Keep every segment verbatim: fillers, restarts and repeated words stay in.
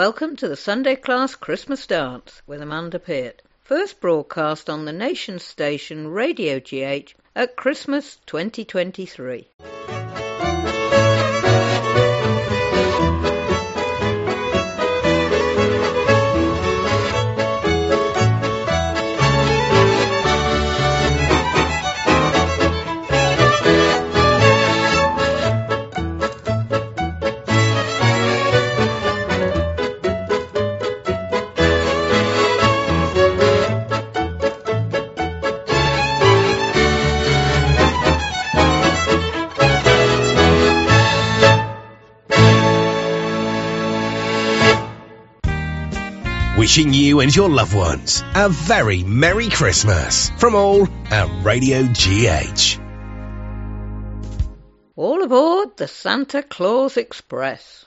welcome to the Sunday Class Christmas Dance with Amanda Peart, first broadcast on the nation's station Radio G H at Christmas twenty twenty-three. Wishing you and your loved ones a very Merry Christmas from all at Radio G H. All aboard the Santa Claus Express.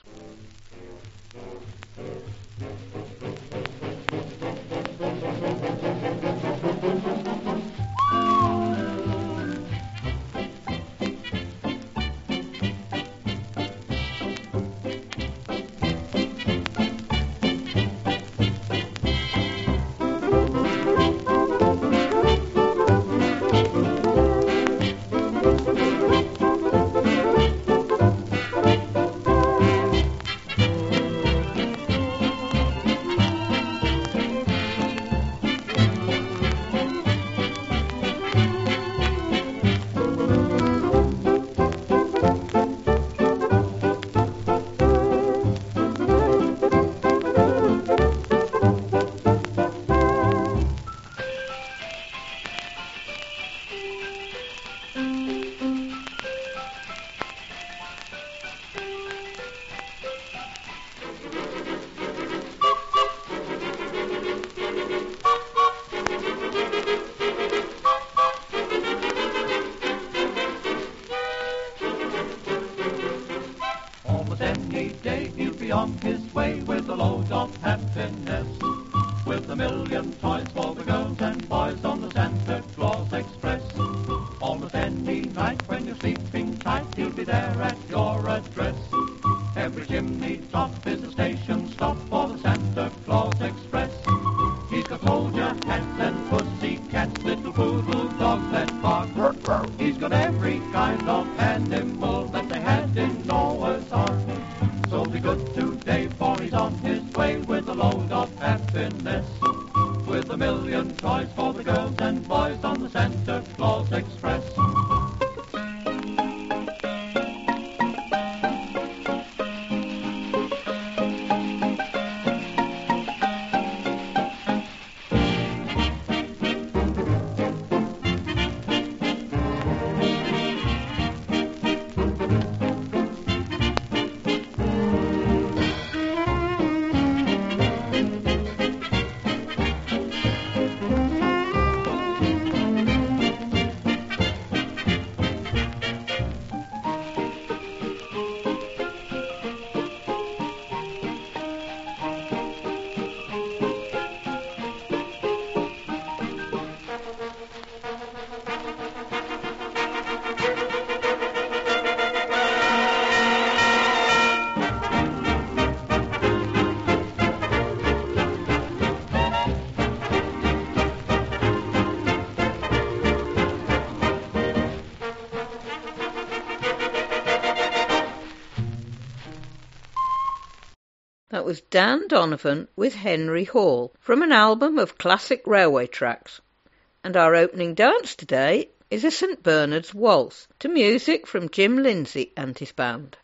That was Dan Donovan with Henry Hall from an album of classic railway tracks. And our opening dance today is a Saint Bernard's Waltz to music from Jim Lindsay and his band.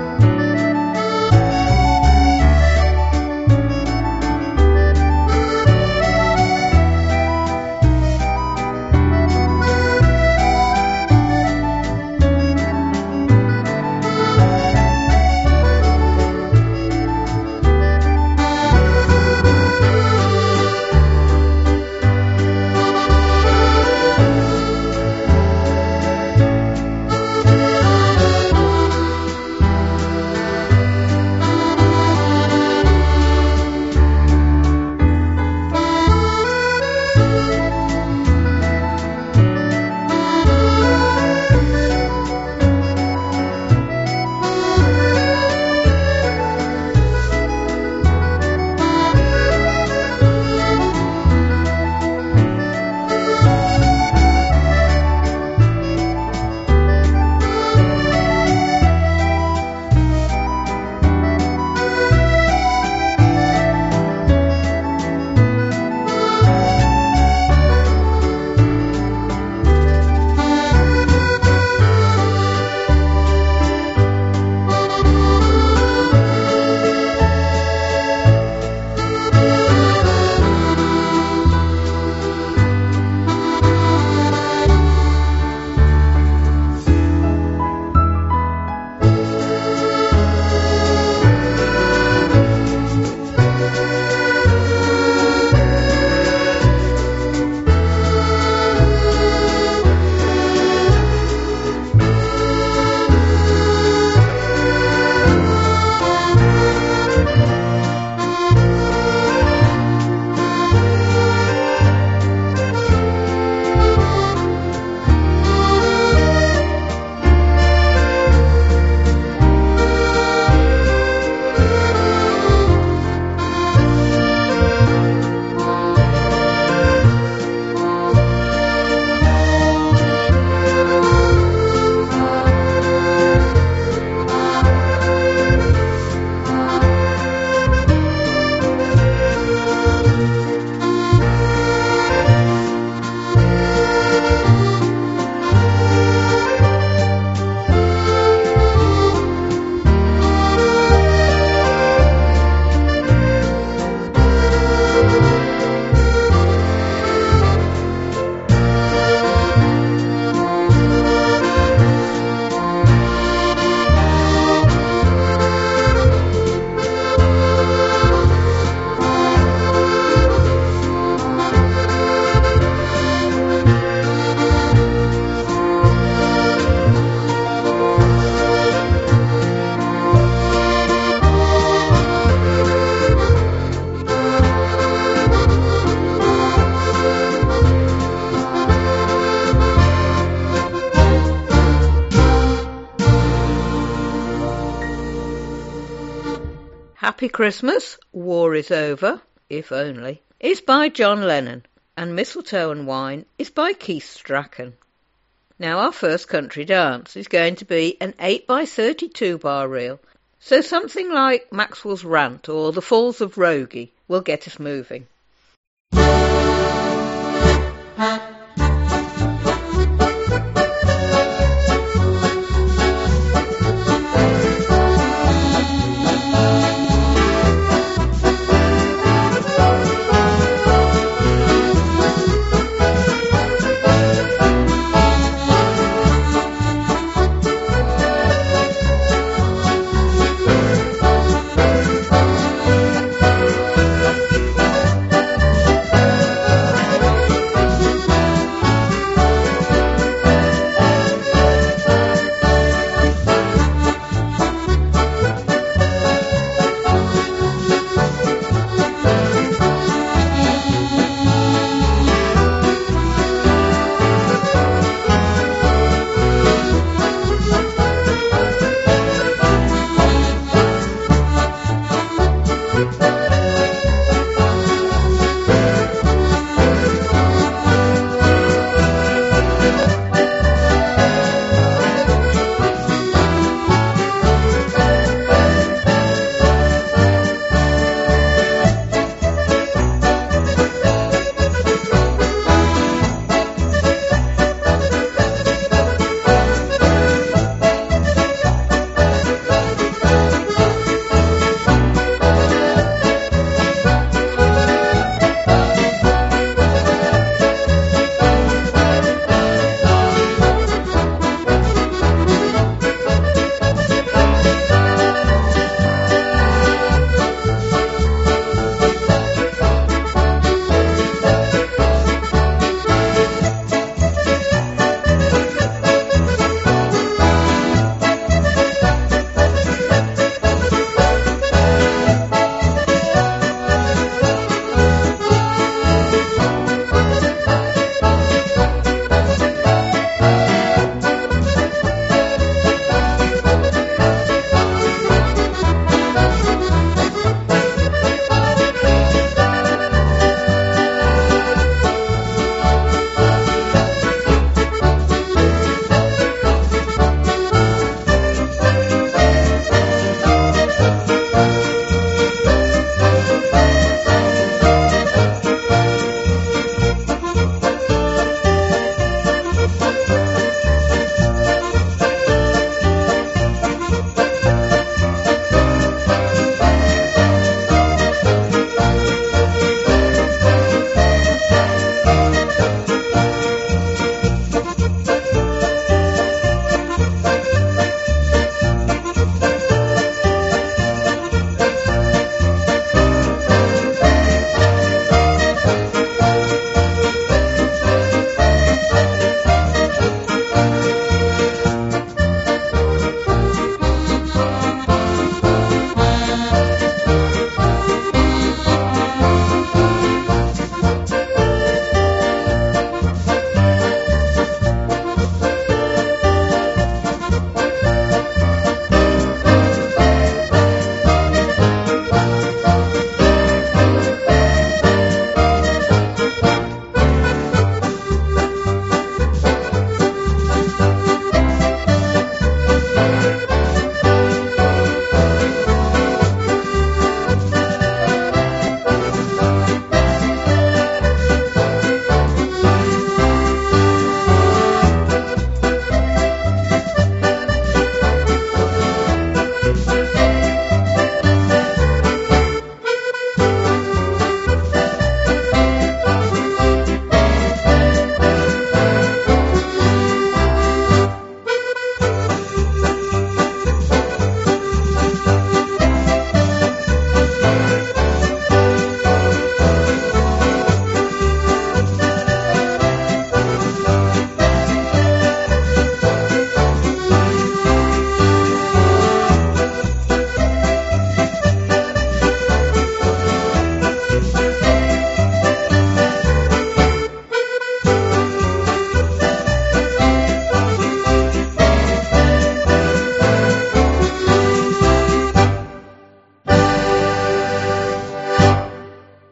Thank you. Happy Christmas, War is Over, if only, is by John Lennon, and Mistletoe and Wine is by Keith Strachan. Now our first country dance is going to be an eight by thirty-two bar reel, so something like Maxwell's Rant or The Falls of Rogie will get us moving.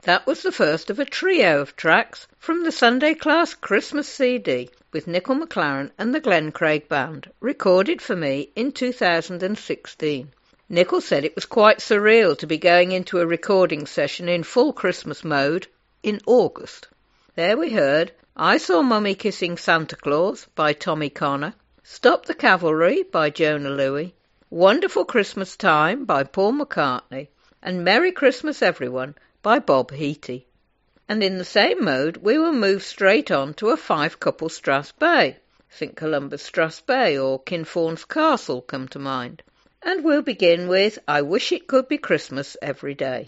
That was the first of a trio of tracks from the Sunday Class Christmas C D with Nickel McLaren and the Glen Craig Band, recorded for me in two thousand sixteen. Nickel said it was quite surreal to be going into a recording session in full Christmas mode in August. There we heard I Saw Mummy Kissing Santa Claus by Tommy Connor, Stop the Cavalry by Jonah Louie, Wonderful Christmas Time by Paul McCartney, and Merry Christmas Everyone by Bob Heaty. And in the same mode we will move straight on to a five-couple Strass Bay. Think Columbus Strass Bay or Kinfauns Castle come to mind. And we'll begin with I Wish It Could Be Christmas Every Day.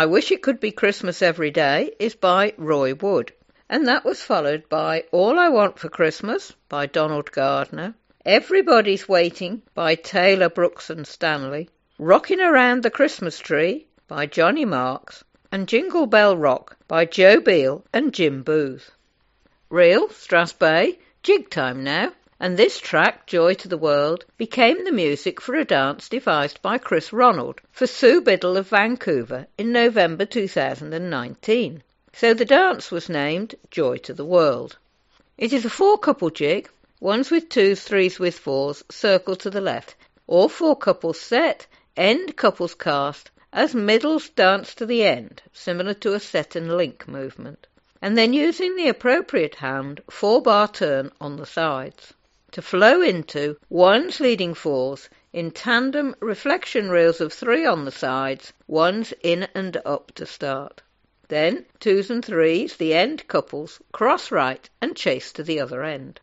I Wish It Could Be Christmas Every Day is by Roy Wood. And that was followed by All I Want for Christmas by Donald Gardner, Everybody's Waiting by Taylor Brooks and Stanley, Rockin' Around the Christmas Tree by Johnny Marks, and Jingle Bell Rock by Joe Beale and Jim Booth. Real, Strass Bay, jig time now, and this track, Joy to the World, became the music for a dance devised by Chris Ronald for Sue Biddle of Vancouver in November two thousand nineteen. So the dance was named Joy to the World. It is a four-couple jig, ones with twos, threes with fours, circle to the left. All four couples set, end couples cast, as middles dance to the end, similar to a set and link movement. And then using the appropriate hand, four-bar turn on the sides. To flow into ones leading fours, in tandem reflection reels of three on the sides, ones in and up to start. Then twos and threes, the end couples, cross right and chase to the other end.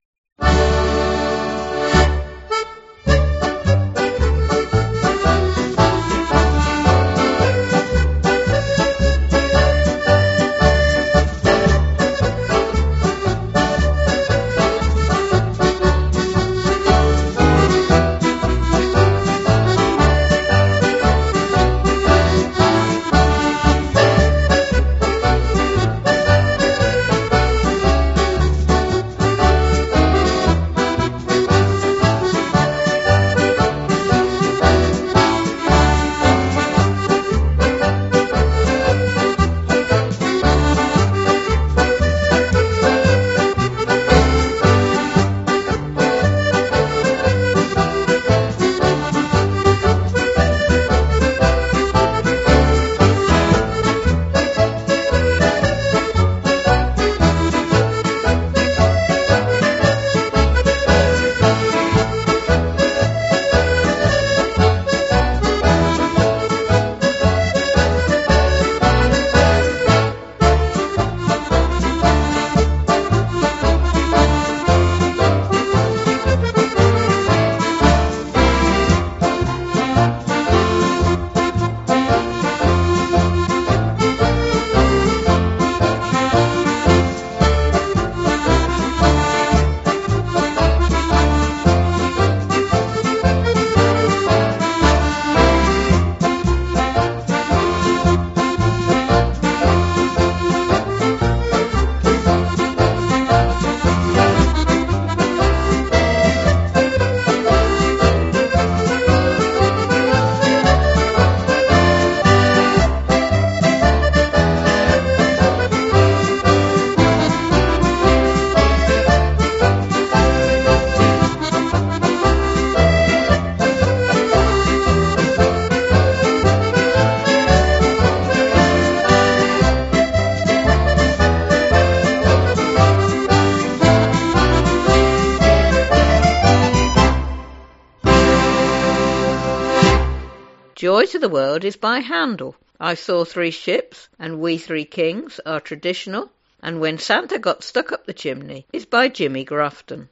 Joy to the World is by Handel. I Saw Three Ships and We Three Kings are traditional, and When Santa Got Stuck Up the Chimney is by Jimmy Grafton.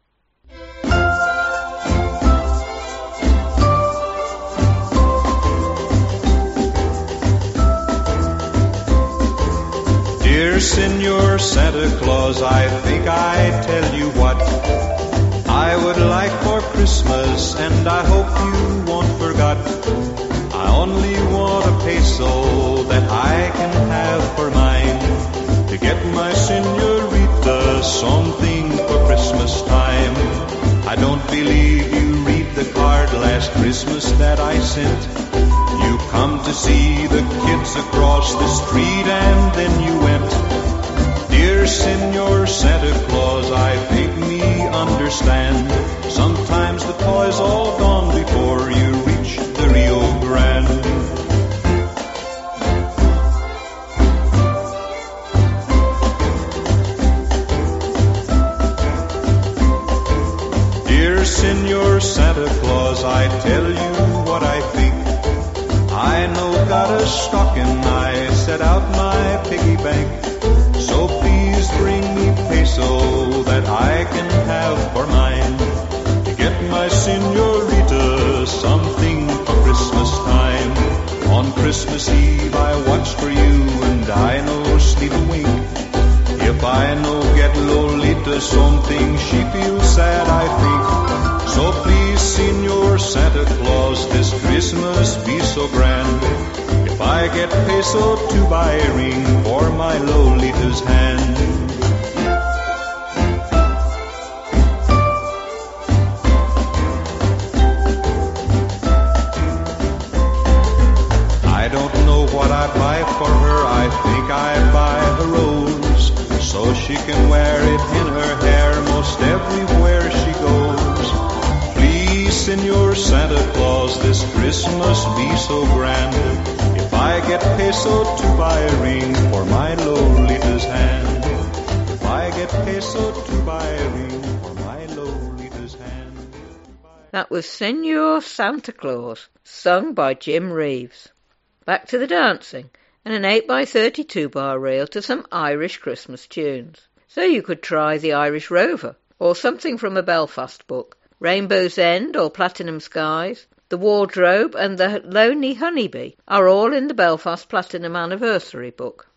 Dear Senor Santa Claus, I think I tell you what I would like for Christmas, and I hope you won't forget. I only want a peso that I can have for mine, to get my senorita something for Christmas time. I don't believe you read the card last Christmas that I sent. You come to see the kids across the street and then you went. Dear Senor Santa Claus, I think me understand. Sometimes the toys all gone before you reach the Rio Grande. Dear Senor Santa Claus, I tell you what I think. I know got a stocking, I set out my piggy bank. So please bring me peso that I can have for mine, to get my senorita something for Christmas time. On Christmas Christmas Eve I watched for you, and I no sleep a wink. If I no get Lolita something, she feels sad, I think. So please, Senor Santa Claus, this Christmas be so grand. If I get peso to buy a ring for my Lolita's hand. I don't know what I buy for her, I think I buy a rose, so she can wear it in her hair most everywhere she goes. Please, Senor Santa Claus, this Christmas be so grand. If I get peso to buy a ring for my Lolita's hand. If I get peso to buy a ring for my Lolita's hand. That was Senor Santa Claus, sung by Jim Reeves. Back to the dancing, and an eight by thirty-two bar reel to some Irish Christmas tunes. So you could try the Irish Rover, or something from a Belfast book, Rainbow's End or Platinum Skies, The Wardrobe and The Lonely Honeybee are all in the Belfast Platinum Anniversary book.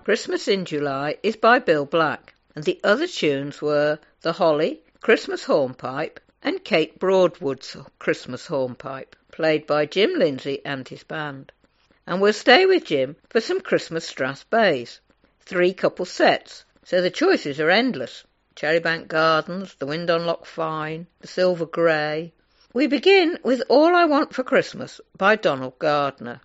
Christmas in July is by Bill Black, and the other tunes were The Holly, Christmas Hornpipe, and Kate Broadwood's Christmas Hornpipe, played by Jim Lindsay and his band. And we'll stay with Jim for some Christmas Strath Bays. Three couple sets, so the choices are endless. Cherrybank Gardens, The Wind on Loch Fyne, The Silver Grey. We begin with All I Want for Christmas by Donald Gardner.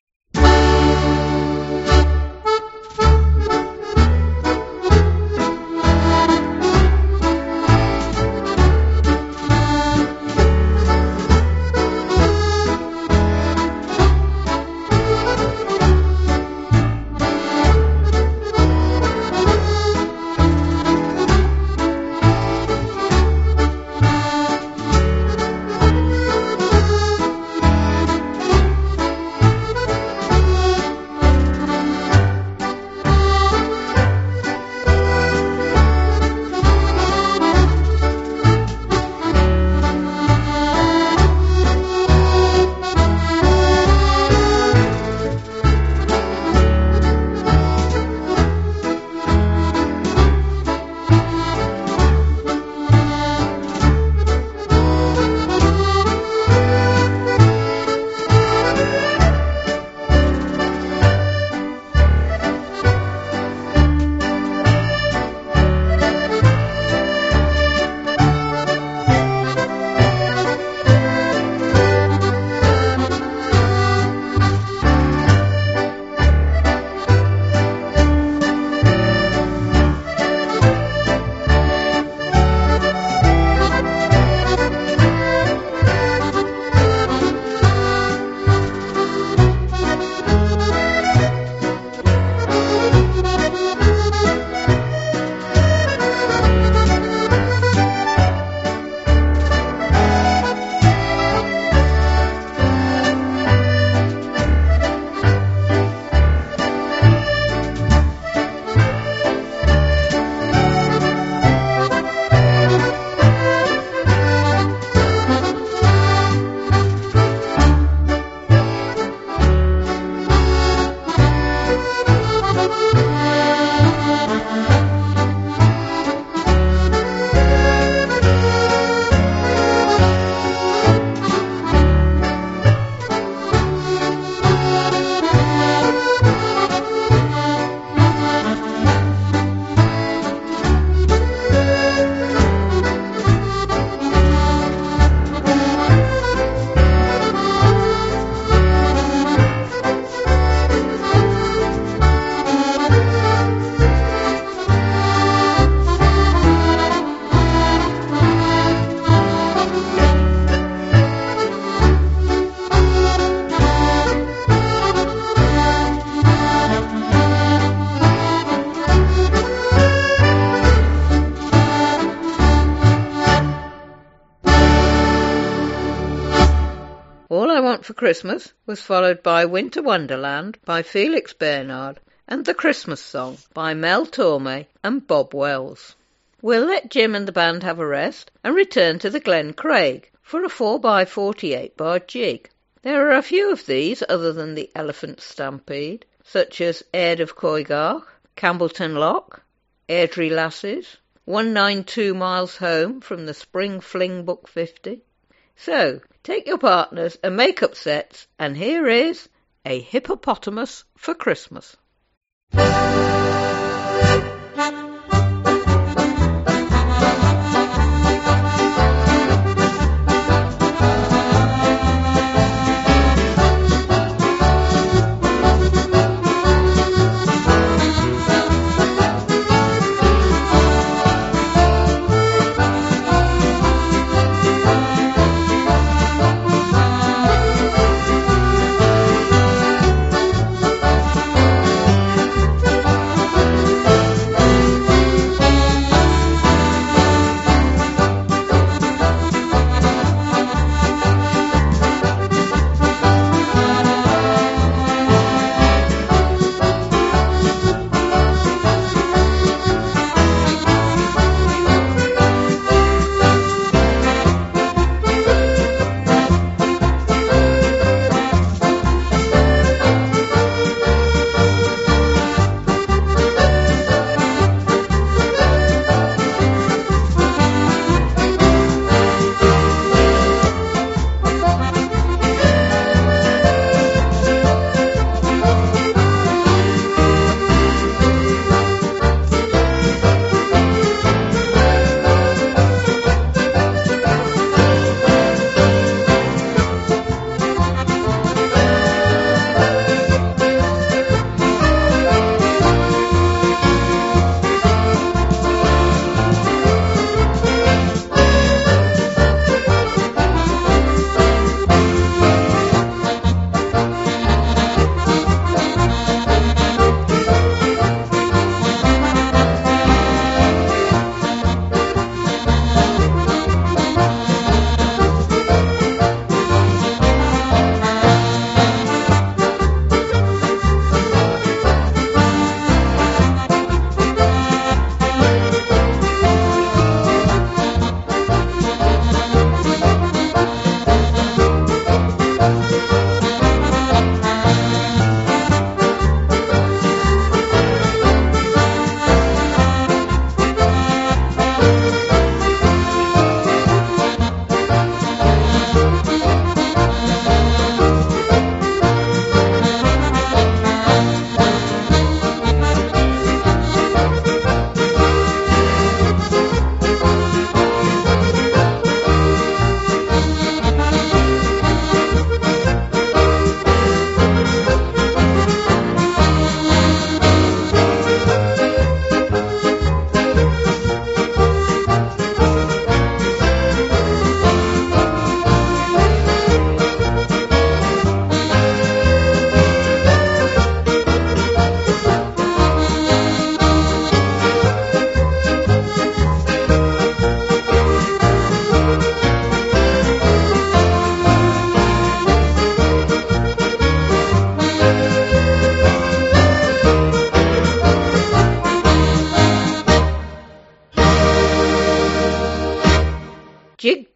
For Christmas was followed by Winter Wonderland by Felix Bernard and The Christmas Song by Mel Tormé and Bob Wells. We'll let Jim and the band have a rest and return to the Glen Craig for a four by forty-eight bar jig. There are a few of these other than the Elephant Stampede, such as Aird of Coigach, Campbellton Lock, Airdrie Lasses, one ninety-two miles home from the Spring Fling Book fifty. So, take your partners and make up sets, and here is A Hippopotamus for Christmas.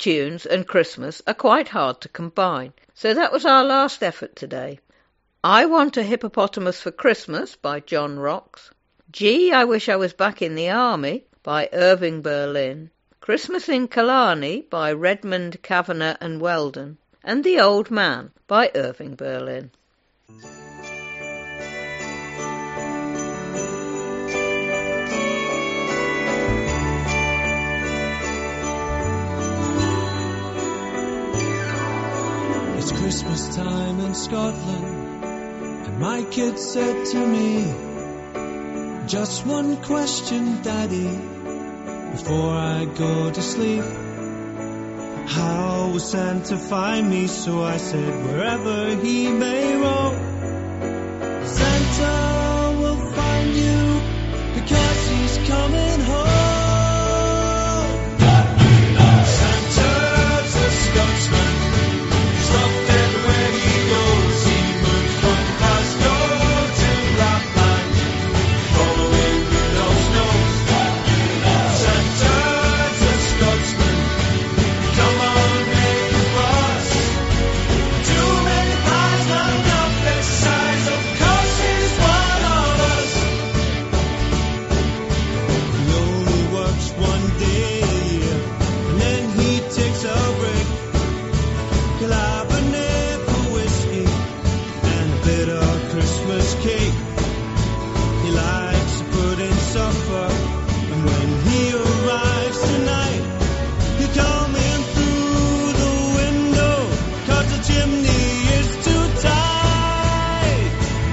tunes and Christmas are quite hard to combine, so that was our last effort today. I Want a Hippopotamus for Christmas by John Rocks. Gee, I Wish I Was Back in the Army by Irving Berlin. Christmas in Killarney by Redmond, Kavanagh and Weldon. And The Old Man by Irving Berlin. It's Christmas time in Scotland, and my kid said to me, just one question, Daddy, before I go to sleep. How will Santa find me? So I said, wherever he may roam, Santa will find you, because he's coming home. Santa's a Scotsman, he's loved everywhere he goes. He moved from Glasgow to Lapland, following Rudolph's nose. Santa's a Scotsman, come on, make a fuss. Too many pies, not enough this size. Of course he's one of us. He only works one day a year, and then he takes a break. He'll have a nip of whiskey and a bit of Christmas cake. He likes to put in supper, and when he arrives tonight, he'll come in through the window, 'cause the chimney is too tight.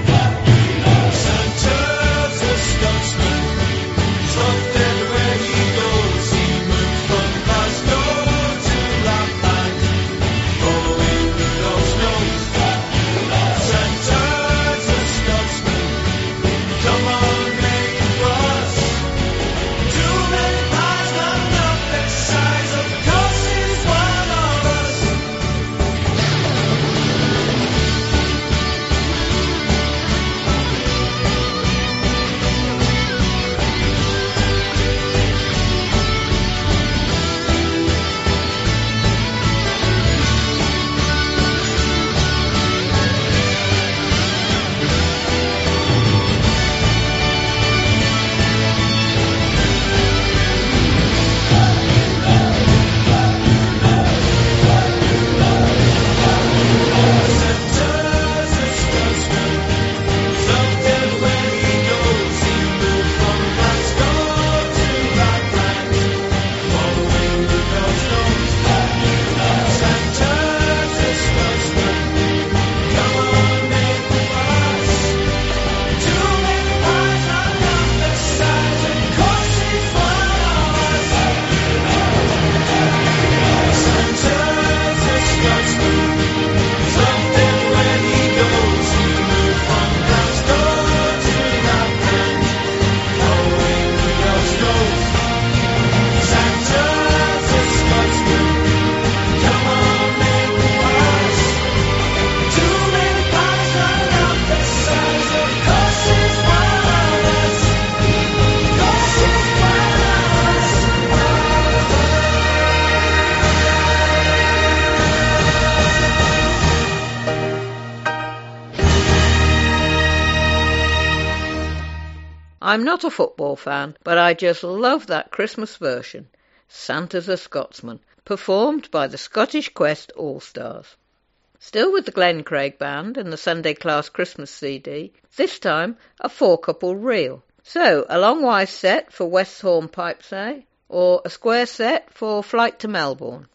Santa's a Scotsman, he's loved everywhere he goes. He moved from Glasgow to Lapland, following Rudolph's nose. Santa's a Scotsman, come on, make a fuss. Too many pies, not enough this size. Of course he's one of us. Santa's a Scotsman, he's loved everywhere he goes. He moved from Glasgow to Lapland, following Rudolph's nose. Santa's a Scotsman, come on, make a fuss. Too many pies, not enough this size. Of course he's one of us. Santa's a Scotsman, he's loved everywhere he goes. He moved from Glasgow to Lapland, following Rudolph's nose. Santa's a Scotsman, come on, make a fuss. Too many pies, not enough this size. Of course he's one of us. Of course he's one of us. I'm not a football fan, but I just love that Christmas version, Santa's a Scotsman, performed by the Scottish Quest All-Stars. Still with the Glen Craig Band and the Sunday Class Christmas C D, this time a four-couple reel. So, a long wise set for West Horn Pipe Say, or a square set for Flight to Melbourne.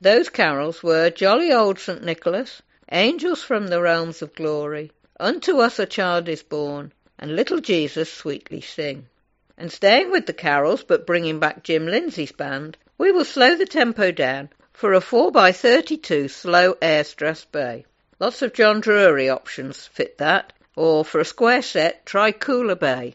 Those carols were Jolly Old Saint Nicholas, Angels from the Realms of Glory, Unto Us a Child is Born, and Little Jesus Sweetly Sing. And staying with the carols but bringing back Jim Lindsay's band, we will slow the tempo down for a four by thirty-two slow air stress bay. Lots of John Drury options fit that, or for a square set, try Cooler Bay.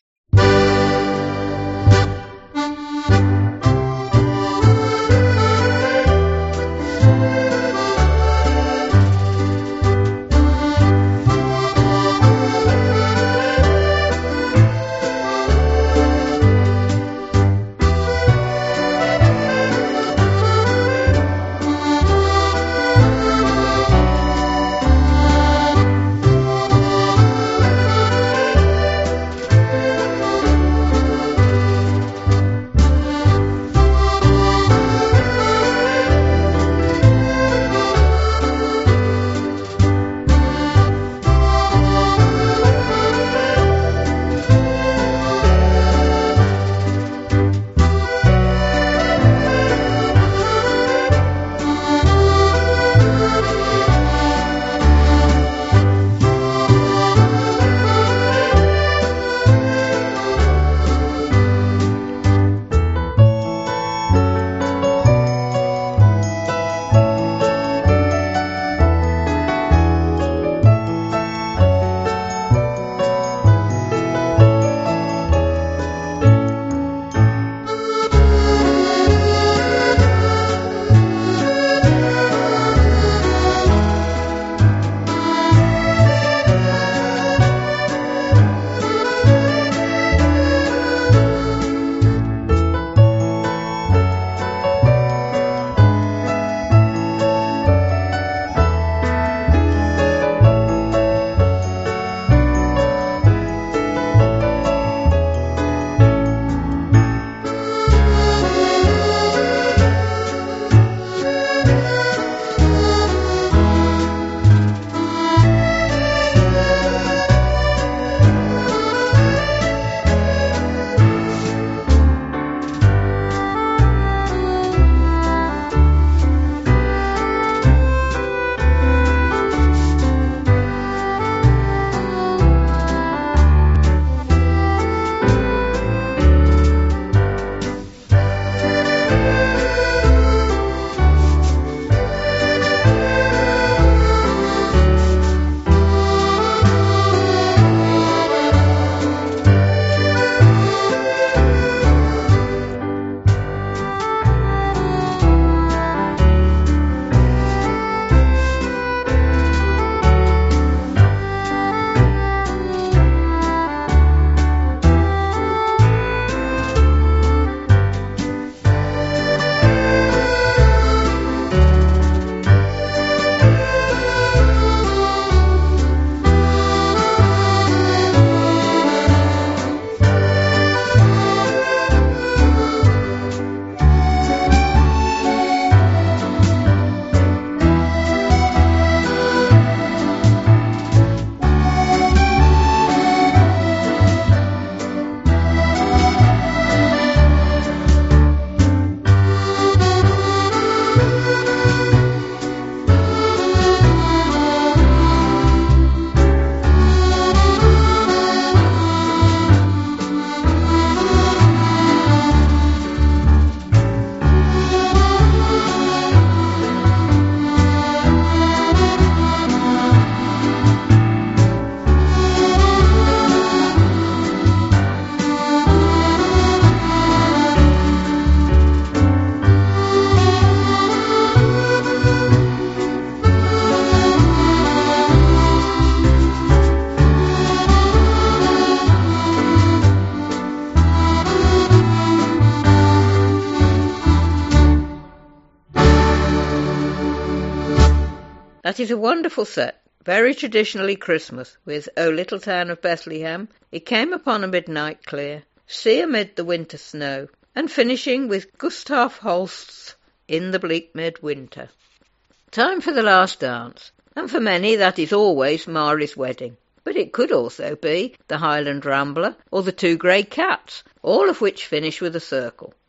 That is a wonderful set, very traditionally Christmas, with O Little Town of Bethlehem, It Came Upon a Midnight Clear, See Amid the Winter Snow, and finishing with Gustav Holst's In the Bleak Midwinter. Time for the last dance, and for many that is always Mari's Wedding, but it could also be the Highland Rambler or the Two Grey Cats, all of which finish with a circle.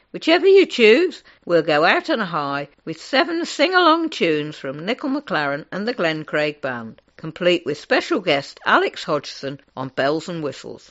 Whichever you choose, we'll go out on a high with seven sing-along tunes from Nickel McLaren and the Glen Craig Band, complete with special guest Alex Hodgson on bells and whistles.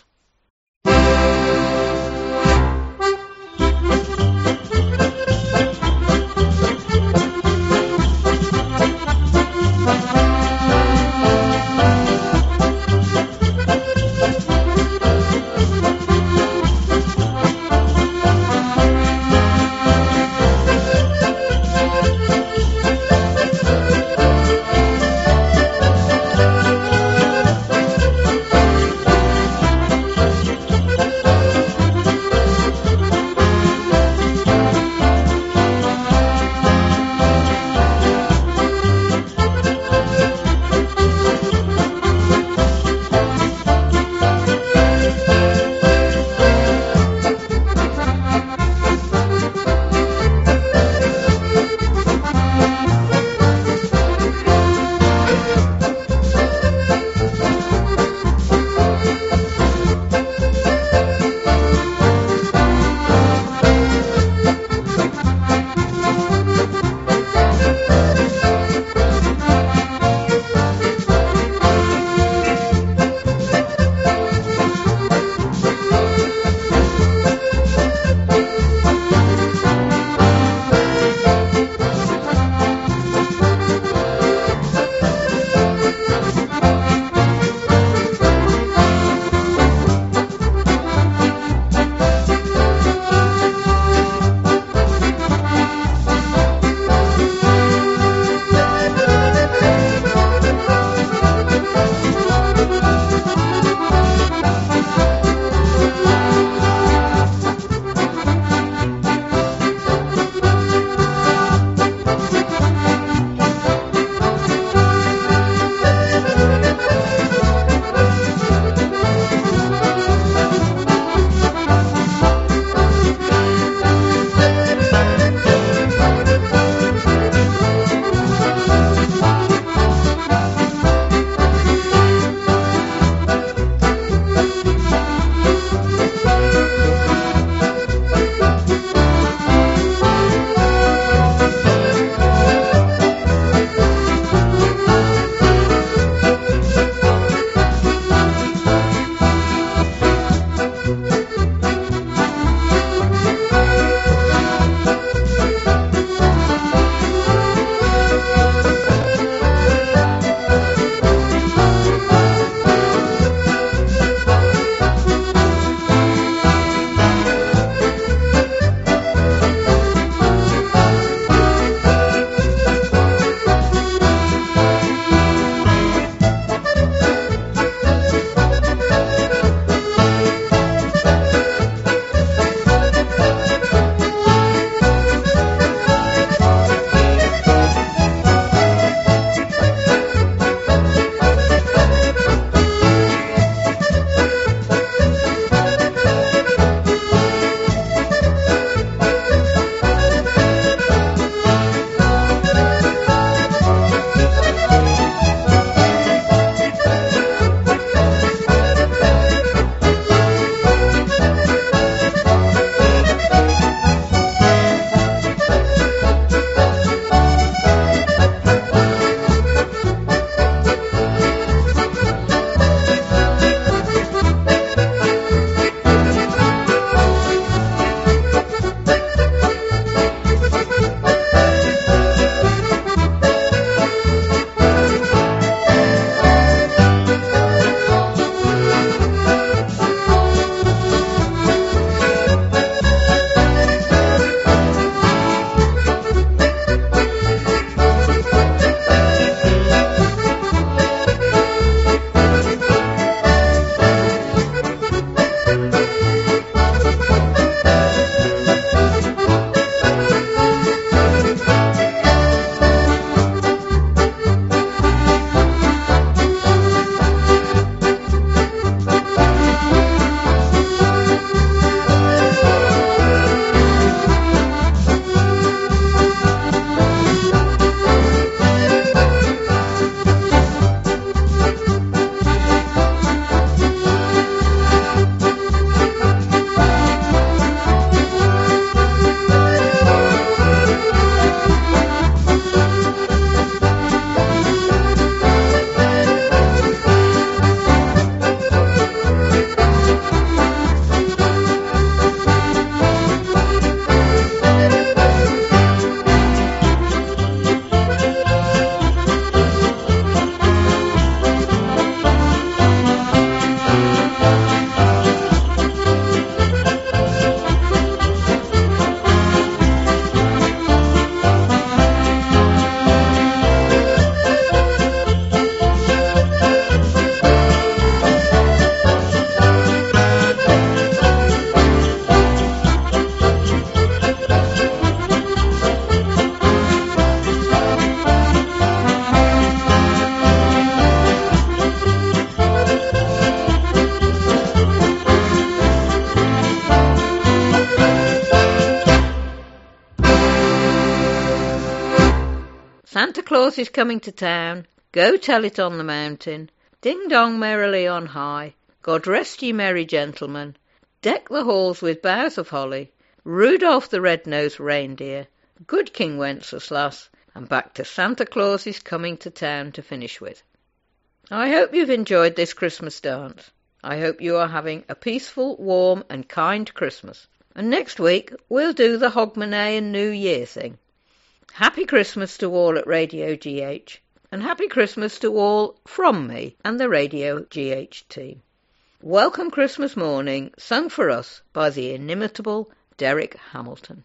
Santa Claus is coming to town. Go tell it on the mountain. Ding dong merrily on high. God rest ye merry gentlemen. Deck the halls with boughs of holly. Rudolph the red-nosed reindeer. Good King Wenceslas. And back to Santa Claus is coming to town to finish with. I hope you've enjoyed this Christmas dance. I hope you are having a peaceful, warm and kind Christmas. And next week we'll do the Hogmanay and New Year thing. Happy Christmas to all at Radio G H. And happy Christmas to all from me and the Radio G H team. Welcome Christmas Morning, sung for us by the inimitable Derek Hamilton.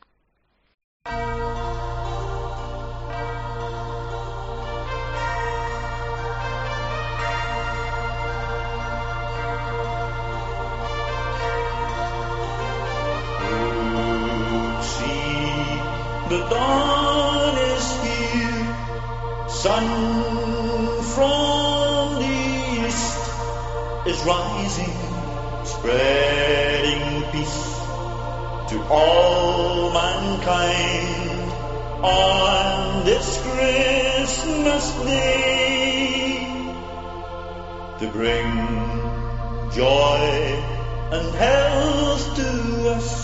The dawn is here, sun from the east is rising, spreading peace to all mankind on this Christmas day, to bring joy and health to us,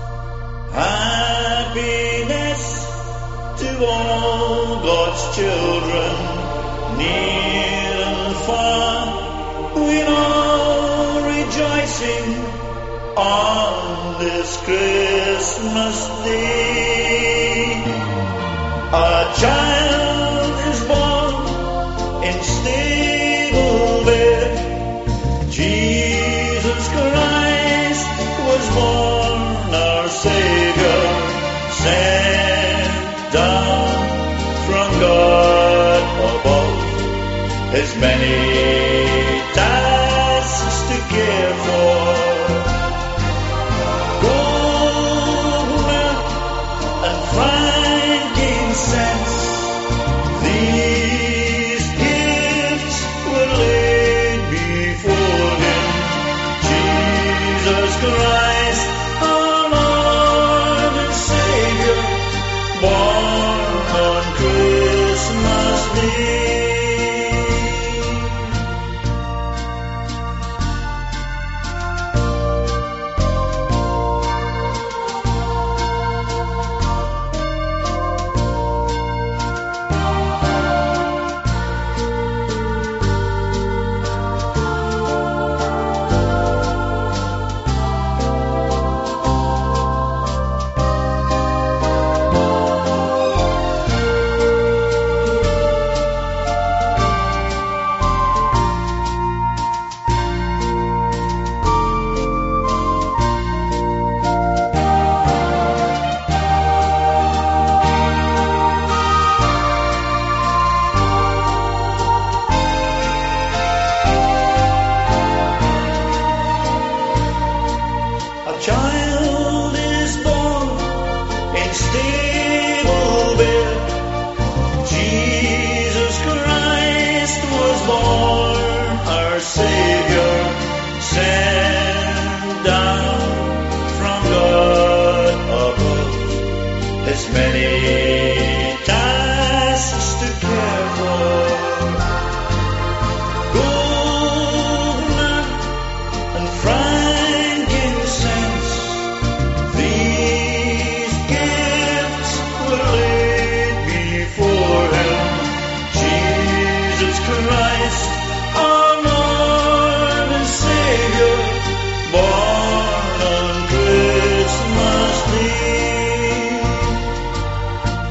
happiness to all God's children, near and far, we're all rejoicing on this Christmas day. A child is born in stable bed, Jesus Christ was born, our Savior, sent down from God above, His many tasks to care for. Gold and frankincense, these gifts were laid before Him, Jesus Christ, our Lord and Savior, born on Christmas Day. Child is born in stable bed, Jesus Christ was born, our Savior, sent down from God above, His many tasks to care for. Gold and frankincense, these gifts were laid before Him, Jesus Christ, our Lord and Savior, born on Christmas Day.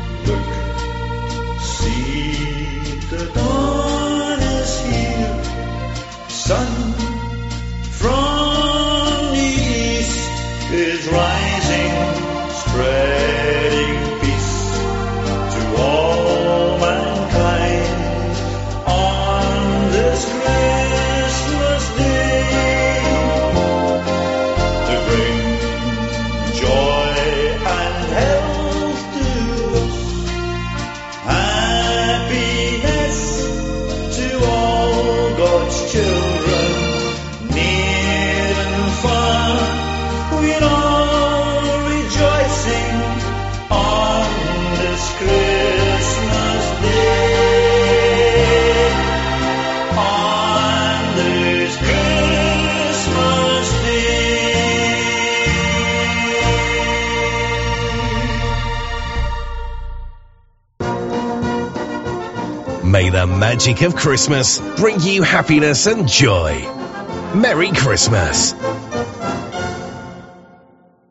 the magic of Christmas bring you happiness and joy. Merry Christmas